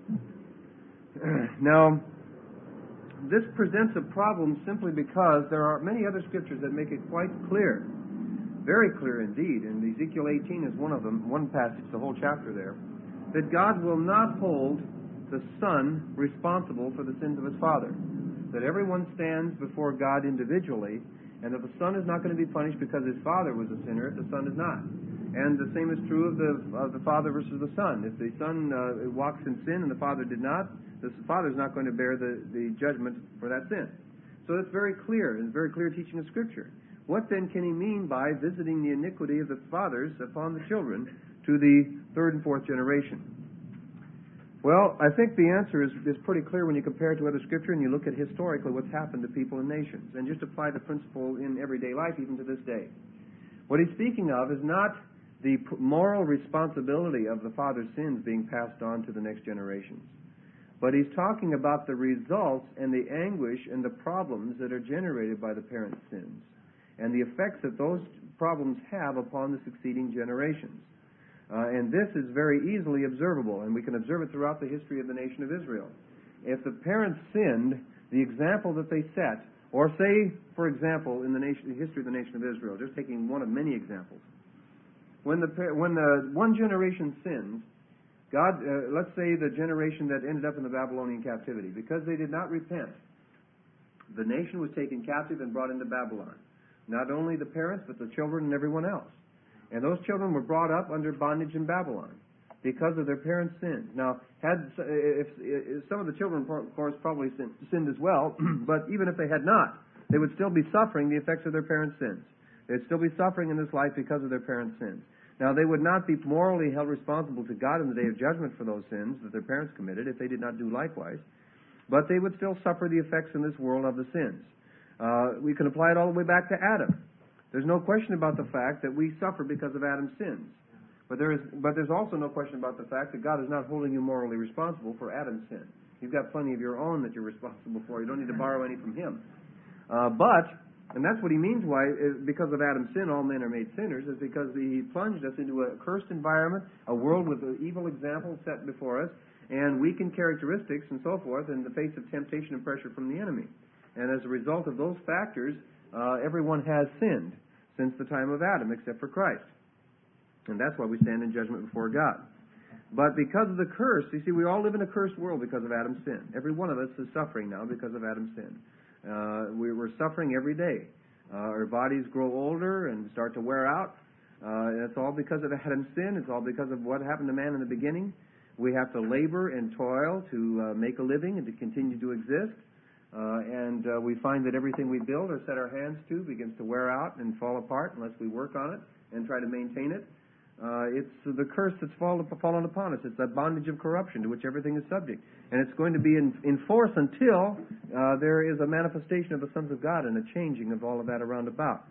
Now, this presents a problem simply because there are many other scriptures that make it quite clear, very clear indeed, and Ezekiel eighteen is one of them, one passage, the whole chapter there, that God will not hold the son responsible for the sins of his father. That everyone stands before God individually, and that the son is not going to be punished because his father was a sinner if the son is not. And the same is true of the of the father versus the son. If the son uh, walks in sin and the father did not, the father is not going to bear the, the judgment for that sin. So that's very clear, and very clear teaching of Scripture. What then can he mean by visiting the iniquity of the fathers upon the children to the third and fourth generation? Well, I think the answer is, is pretty clear when you compare it to other Scripture and you look at historically what's happened to people and nations, and just apply the principle in everyday life even to this day. What he's speaking of is not the moral responsibility of the father's sins being passed on to the next generations, but he's talking about the results and the anguish and the problems that are generated by the parents' sins, and the effects that those problems have upon the succeeding generations. Uh, and this is very easily observable, and we can observe it throughout the history of the nation of Israel. If the parents sinned, the example that they set, or say, for example, in the, nation, the history of the nation of Israel, just taking one of many examples, when the when the one generation sins, God, uh, let's say the generation that ended up in the Babylonian captivity, because they did not repent, the nation was taken captive and brought into Babylon. Not only the parents, but the children and everyone else. And those children were brought up under bondage in Babylon because of their parents' sins. Now, had if, if some of the children, of course, probably sinned, sinned as well, but even if they had not, they would still be suffering the effects of their parents' sins. They'd still be suffering in this life because of their parents' sins. Now, they would not be morally held responsible to God in the day of judgment for those sins that their parents committed if they did not do likewise, but they would still suffer the effects in this world of the sins. Uh, we can apply it all the way back to Adam. There's no question about the fact that we suffer because of Adam's sins. But there is, but there's also no question about the fact that God is not holding you morally responsible for Adam's sin. You've got plenty of your own that you're responsible for. You don't need to borrow any from him. Uh, but, and that's what he means why, because of Adam's sin, all men are made sinners, is because he plunged us into a cursed environment, a world with evil examples set before us, and weakened characteristics and so forth in the face of temptation and pressure from the enemy. And as a result of those factors, Uh, everyone has sinned since the time of Adam except for Christ. And that's why we stand in judgment before God. But because of the curse, you see, we all live in a cursed world because of Adam's sin. Every one of us is suffering now because of Adam's sin. Uh, we, we're suffering every day. Uh, our bodies grow older and start to wear out. Uh, and it's all because of Adam's sin. It's all because of what happened to man in the beginning. We have to labor and toil to uh, make a living and to continue to exist. Uh, and uh, we find that everything we build or set our hands to begins to wear out and fall apart unless we work on it and try to maintain it. Uh, it's the curse that's fall, fallen upon us. It's that bondage of corruption to which everything is subject. And it's going to be in, in force until uh, there is a manifestation of the sons of God and a changing of all of that around about.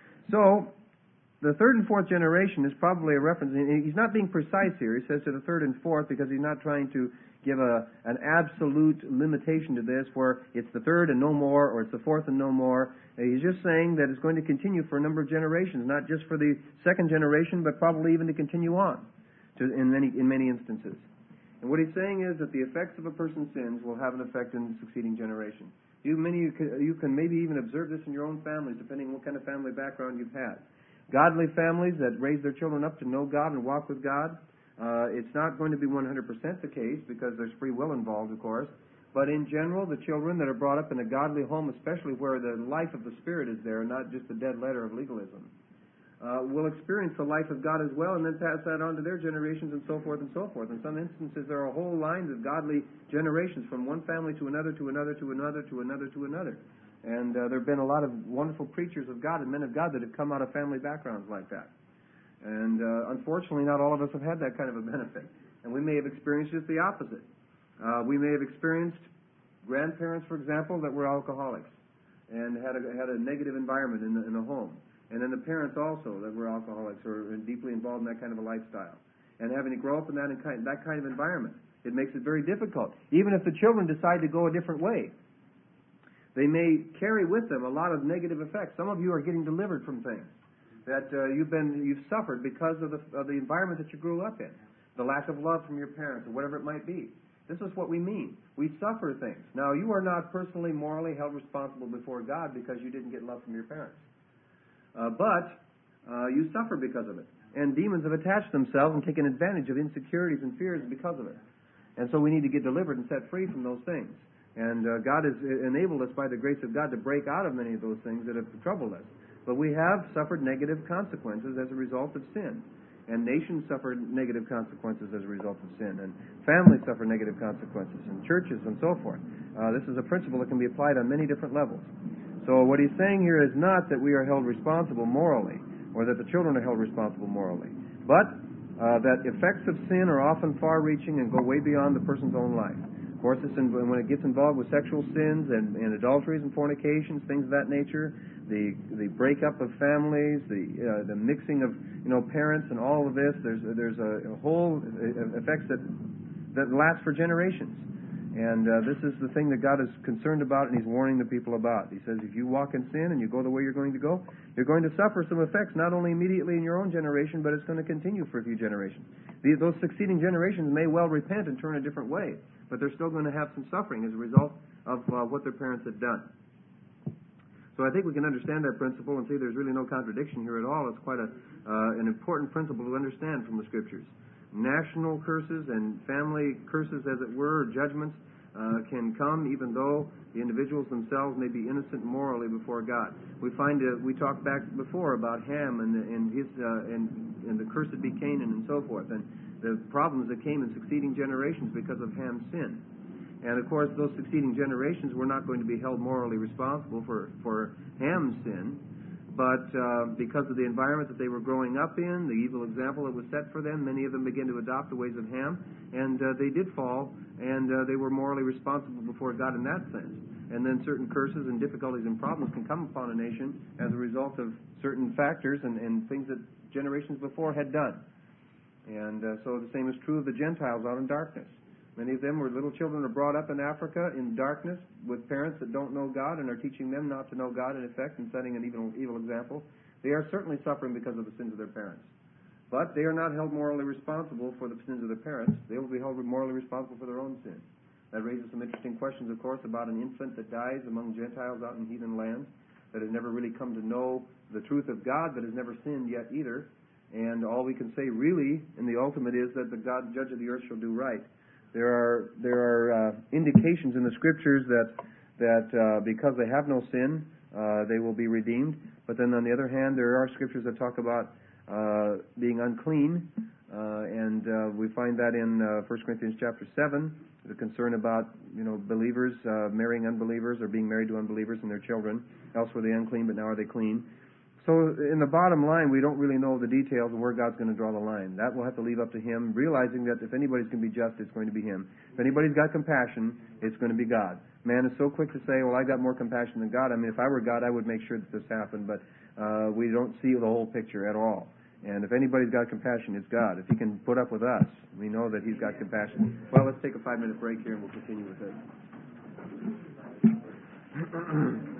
So, the third and fourth generation is probably a reference. He's not being precise here. He says to the third and fourth because he's not trying to give a, an absolute limitation to this where it's the third and no more, or it's the fourth and no more. He's just saying that it's going to continue for a number of generations, not just for the second generation, but probably even to continue on to, in many in many instances. And what he's saying is that the effects of a person's sins will have an effect in the succeeding generation. You, many, you, can, you can maybe even observe this in your own families, depending on what kind of family background you've had. Godly families that raise their children up to know God and walk with God, Uh, it's not going to be one hundred percent the case because there's free will involved, of course. But in general, the children that are brought up in a godly home, especially where the life of the Spirit is there, not just the dead letter of legalism, uh, will experience the life of God as well and then pass that on to their generations and so forth and so forth. In some instances, there are whole lines of godly generations from one family to another, to another, to another, to another, to another. And uh, there have been a lot of wonderful preachers of God and men of God that have come out of family backgrounds like that. And uh, unfortunately, not all of us have had that kind of a benefit. And we may have experienced just the opposite. Uh, we may have experienced grandparents, for example, that were alcoholics and had a, had a negative environment in the, in the home. And then the parents also that were alcoholics or deeply involved in that kind of a lifestyle. And having to grow up in that, in kind, that kind of environment, it makes it very difficult. Even if the children decide to go a different way, they may carry with them a lot of negative effects. Some of you are getting delivered from things that uh, you've been you've suffered because of the of the environment that you grew up in, the lack of love from your parents or whatever it might be. This is what we mean. We suffer things. Now, you are not personally, morally held responsible before God because you didn't get love from your parents. Uh, but uh, you suffer because of it. And demons have attached themselves and taken advantage of insecurities and fears because of it. And so we need to get delivered and set free from those things. And uh, God has enabled us by the grace of God to break out of many of those things that have troubled us. But we have suffered negative consequences as a result of sin. And nations suffer negative consequences as a result of sin. And families suffer negative consequences. And churches and so forth. Uh, this is a principle that can be applied on many different levels. So what he's saying here is not that we are held responsible morally, or that the children are held responsible morally, but uh, that effects of sin are often far-reaching and go way beyond the person's own life. Of course, it's in, when it gets involved with sexual sins and, and adulteries and fornications, things of that nature, the the breakup of families, the uh, the mixing of you know parents, and all of this, there's there's a, a whole effects that that last for generations. And uh, this is the thing that God is concerned about, and He's warning the people about. He says, if you walk in sin and you go the way you're going to go, you're going to suffer some effects, not only immediately in your own generation, but it's going to continue for a few generations. These, those succeeding generations may well repent and turn a different way, but they're still going to have some suffering as a result of uh, what their parents had done. So I think we can understand that principle and see there's really no contradiction here at all. It's quite a, uh, an important principle to understand from the Scriptures. National curses and family curses, as it were, or judgments, uh, can come even though the individuals themselves may be innocent morally before God. We find uh, we talked back before about Ham and, the, and his uh, and, and the cursed be Canaan and so forth, and the problems that came in succeeding generations because of Ham's sin. And of course, those succeeding generations were not going to be held morally responsible for for Ham's sin. But uh, because of the environment that they were growing up in, the evil example that was set for them, many of them began to adopt the ways of Ham, and uh, they did fall, and uh, they were morally responsible before God in that sense. And then certain curses and difficulties and problems can come upon a nation as a result of certain factors and, and things that generations before had done. And uh, so the same is true of the Gentiles out in darkness. Many of them were little children are brought up in Africa in darkness with parents that don't know God and are teaching them not to know God in effect and setting an evil, evil example. They are certainly suffering because of the sins of their parents. But they are not held morally responsible for the sins of their parents. They will be held morally responsible for their own sins. That raises some interesting questions, of course, about an infant that dies among Gentiles out in heathen lands that has never really come to know the truth of God, but has never sinned yet either. And all we can say really in the ultimate is that the God judge of the earth shall do right. There are there are uh, indications in the Scriptures that that uh, because they have no sin, uh, they will be redeemed. But then on the other hand, there are Scriptures that talk about uh, being unclean, uh, and uh, we find that in uh, First Corinthians chapter seven, the concern about you know believers uh, marrying unbelievers or being married to unbelievers and their children. Else were they unclean, but now are they clean? So in the bottom line, we don't really know the details of where God's going to draw the line. That we'll have to leave up to Him, realizing that if anybody's going to be just, it's going to be Him. If anybody's got compassion, it's going to be God. Man is so quick to say, well, I got more compassion than God. I mean, if I were God, I would make sure that this happened, but uh, we don't see the whole picture at all. And if anybody's got compassion, it's God. If He can put up with us, we know that He's got compassion. Well, let's take a five-minute break here, and we'll continue with this.